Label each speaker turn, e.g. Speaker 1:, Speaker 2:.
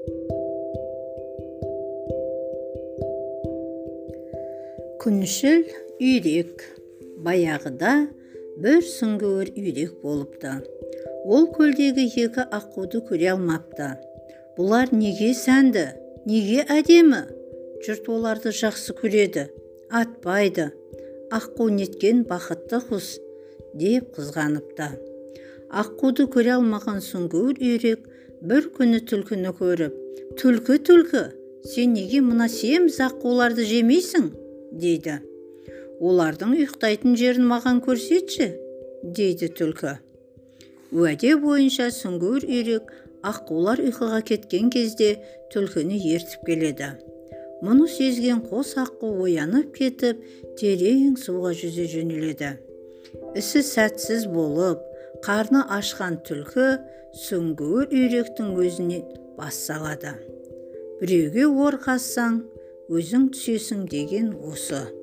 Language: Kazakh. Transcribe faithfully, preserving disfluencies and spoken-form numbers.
Speaker 1: Күншіл үйрек. Баяғыда бір сүңгуір үйрек болыпты. Ол көлдегі екі аққуды көре алмапты. Бұлар неге сәнді, неге әдемі? Жұрт оларды жақсы көреді, атпайды. Аққу неткен бақытты құс деп қызғаныпты. Аққуды көре алмаған сүңгуір үйрек бір күні түлкіні көріп, «Түлкі, түлкі, сен неге мына семіз аққуларды жемейсің?» дейді. «Олардың ұйықтайтын жерін маған көрсетші», дейді түлкі. Уәде бойынша сүңгуір үйрек аққулар ұйқыға кеткен кезде түлкіні ертіп келеді. Мұны сезген қос аққу оянып кетіп, терең суға жүзе жөнеледі. Ісі сәтсіз болып, қарны ашқан түлкі сүңгуір үйректің өзіне бас салады. «Біреуге ор қазсаң, өзің түсесің» деген осы.